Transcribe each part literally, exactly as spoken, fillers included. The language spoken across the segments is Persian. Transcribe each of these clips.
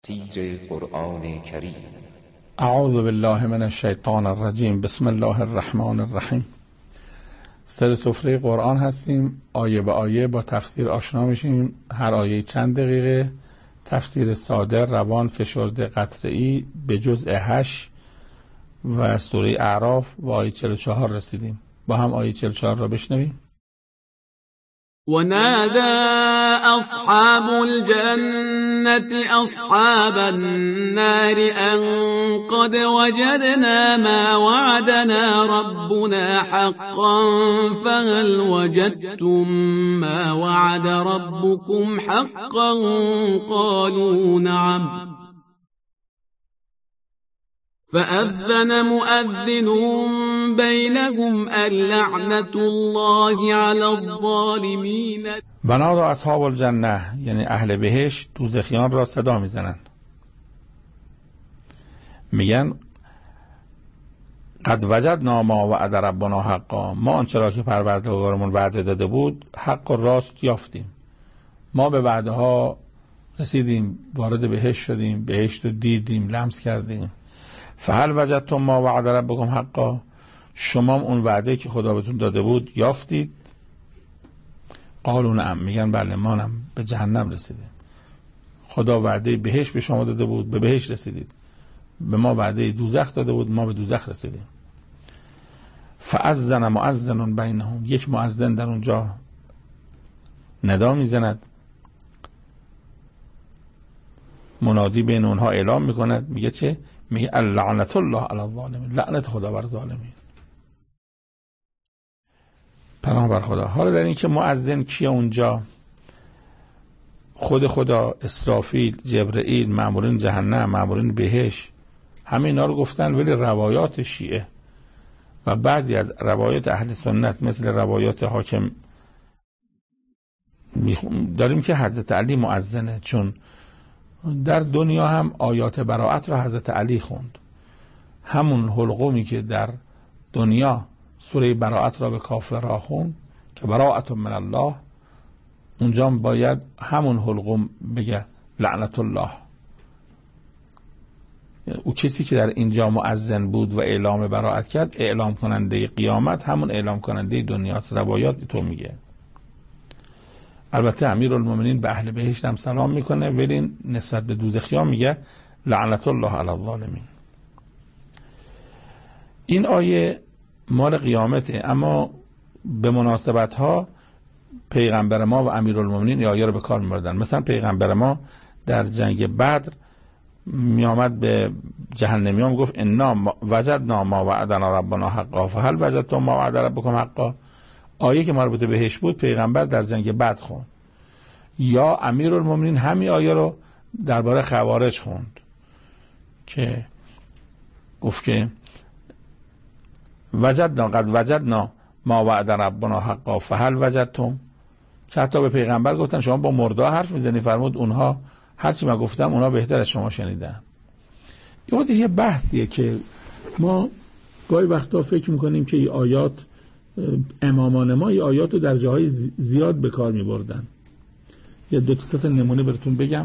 تفسیر قرآن کریم. اعوذ بالله من الشیطان الرجیم. بسم الله الرحمن الرحیم. سر سفره قرآن هستیم، آیه به آیه با تفسیر آشنا میشیم. هر آیه چند دقیقه، تفسیر ساده، روان، فشرده، قطعی به جزء هشت و سوره اعراف و آیه چهل و چهار رسیدیم. با هم آیه چهل و چهار را بشنویم. ونادى أصحاب الجنة أصحاب النار أن قد وجدنا ما وعدنا ربنا حقا فهل وجدتم ما وعد ربكم حقا قالوا نعم فأذن مؤذن بينهم اللعنة الله على الظالمين. و نادى اصحاب الجنه یعنی اهل بهشت دوزخیان را صدا میزنن، میگن قد وجدنا ما وعد ربنا حقا، ما آنچه را که پروردگارمون وعده داده بود حق و راست یافتیم. ما به وعده ها رسیدیم، وارد بهشت شدیم، بهشت رو دیدیم، لمس کردیم. فهل وجدتم ما وعد ربکم حقا، شما اون وعده که خدا بهتون داده بود یافتید؟ قالوا نعم، میگن بله، ما هم به جهنم رسیدیم. خدا وعده بهشت به شما داده بود، به بهشت رسیدید. به ما وعده دوزخ داده بود، ما به دوزخ رسیدیم. فاذن مؤذن بینهم، یک مؤذن در اونجا ندا میزند، منادی بین اونها اعلام میکند، میگه چه؟ میگه اللعنت الله علی الظالمین، لعنت خدا بر ظالمین. پناه بر خدا. حالا در این که مؤذن کیه اونجا؟ خود خدا، اسرافیل، جبرئیل، مامورین جهنم، مامورین بهشت، همه اینا رو گفتن. ولی روایات شیعه و بعضی از روایات اهل سنت مثل روایات حاکم داریم که حضرت علی مؤذنه، چون در دنیا هم آیات براءت را حضرت علی خوند. همون حلقومی که در دنیا سوره براءت را به کافرها خوند که براءت من الله، اونجا باید همون حلقوم بگه لعنت الله. او کسی که در اینجا مؤذن بود و اعلام براءت کرد، اعلام کننده قیامت همون اعلام کننده دنیاست. روایات تو میگه. البته امیرالمومنین به اهل بهشت هم سلام میکنه، ولی نسبت به دوزخیان میگه لعنت الله علی الظالمین. این آیه مال قیامته، اما به مناسبت ها پیغمبر ما و امیرالمومنین این آیه رو به کار میبردن. مثلا پیغمبر ما در جنگ بدر میامد به جهنمیان گفت انا وجدنا ما وعدنا ربنا حقا فهل وجدتم ما وعد ربکم حقا. آیه که مربوط بهش بود پیغمبر در جنگ بدر خوند. یا امیرالمومنین همین آیه رو درباره خوارج خوند که گفت که وجدنا قد وجدنا ما وعد ربنا حقا فهل وجدتم، که حتی به پیغمبر گفتن شما با مردا حرف میزنی، فرمود اونها هرچی من گفتم اونها بهتر از شما شنیدن. این خودش یه بحثیه که ما گاهی وقتا فکر میکنیم که این آیات امامان ما این آیات رو در جاهای زیاد به کار می بردن. یه دو تا سه نمونه براتون بگم.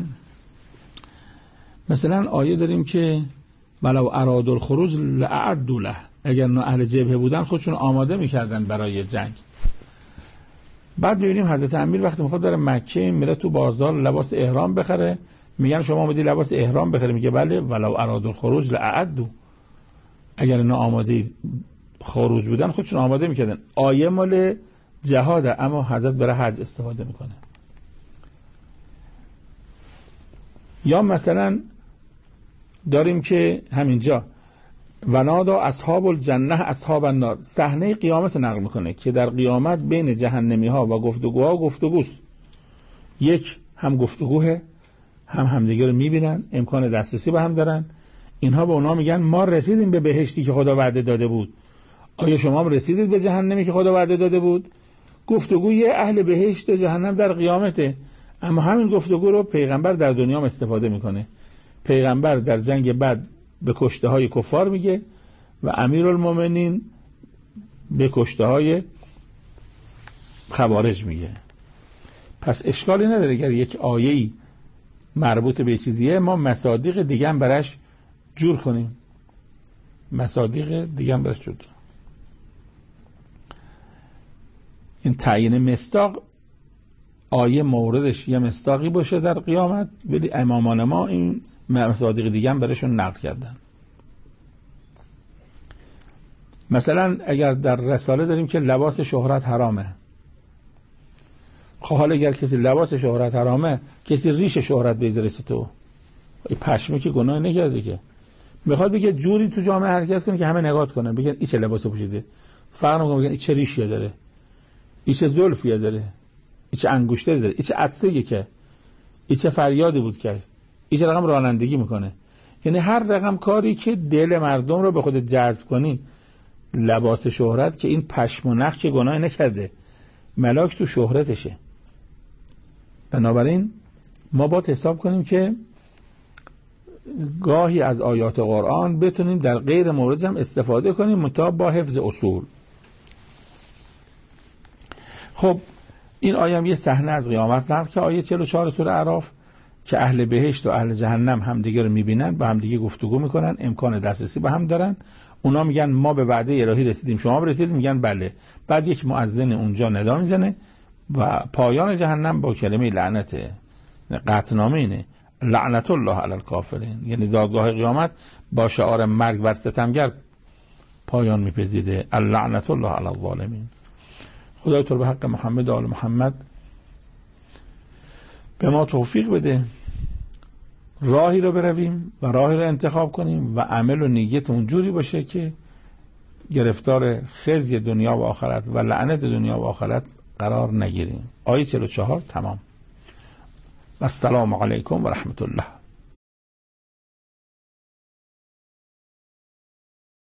مثلا آیه داریم که ولو ارادوا الخروج لاعدوا له، اگر نه اهل جبهه بودن خودشون آماده میکردن برای جنگ. بعد میبینیم حضرت امیر وقتی میخواد بره مکه میره تو بازار لباس احرام بخره، میگن شما اومدی لباس احرام بخری؟ میگه بله ولو ارادوا الخروج لاعدوا، اگر نه آماده خروج بودن خودشون آماده میکردن. آیه مال جهاده، اما حضرت برای حج استفاده میکنه. یا مثلا داریم که همینجا ونادا اصحاب الجنه اصحاب النار، صحنه قیامت نقل میکنه که در قیامت بین جهنمی ها و گفتگوها گفتگوست. یک هم گفتگوه، هم همدیگه رو میبینن، امکان دسترسی به هم دارن. اینها به اونا میگن ما رسیدیم به بهشتی که خدا وعده داده بود. آیا شما هم رسیدید به جهنمی که خدا وعده داده بود؟ گفتگوی اهل بهشت و جهنم در قیامته، اما همین گفتگو رو پیغمبر در دنیا هم استفاده میکنه. پیغمبر در جنگ بعد به کشته های کفار میگه و امیرالمومنین به کشته های خوارج میگه. پس اشکالی نداره اگر یک آیه‌ای مربوط به چیزیه ما مصادیق دیگه هم برش جور کنیم، مصادیق دیگه هم برش جور کنیم. این تعیین مصداق آیه موردش یه مصداقی باشه در قیامت، ولی امامان ما این مصادیق دیگه هم برشون نقل کردن. مثلا اگر در رساله داریم که لباس شهرت حرامه، خب حالا اگر کسی لباس شهرت حرامه، کسی ریش شهرت بذارسی تو، این پشمه که گناه نکرده که، میخواد بگه جوری تو جامعه حرکت کنه که همه نگاه کنن بگن این چه لباس پوشیده، فرق نمیکنه بگن این چه ریشی داره، این چه زلفی داره، این چه انگشتری داره، این چه عطسه‌ای که، این چه فریادی بود که، این چه رقم رانندگی میکنه. یعنی هر رقم کاری که دل مردم رو به خود جذب کنی، لباس شهرت که این پشم و نخ که گناه نکرده، ملاک تو شهرتشه. بنابراین ما باید حساب کنیم که گاهی از آیات قرآن بتونیم در غیر مورد هم استفاده کنیم، مطابق با حفظ اصول. خب این آیه هم یه صحنه از قیامت نقل که آیه چهل و چهار سوره اعراف که اهل بهشت و اهل جهنم همدیگه رو میبینن، با همدیگه گفتگو میکنن، امکان دسترسی به هم دارن. اونا میگن ما به وعده الهی رسیدیم، شما رسیدید؟ میگن بله. بعد یک مؤذن اونجا ندا میزنه و پایان جهنم با کلمه لعنت، قطعنامه اینه، لعنت الله علی الکافرین، یعنی دادگاه قیامت با شعار مرگ بر ستمگر پایان میپذیره، لعنت الله علی الظالمین. خدای تو به حق محمد و آل محمد به ما توفیق بده راهی رو برویم و راهی رو انتخاب کنیم و عمل و نیت اونجوری باشه که گرفتار خزی دنیا و آخرت و لعنت دنیا و آخرت قرار نگیریم. آیه چهل و چهار تمام. و السلام علیکم و رحمت الله.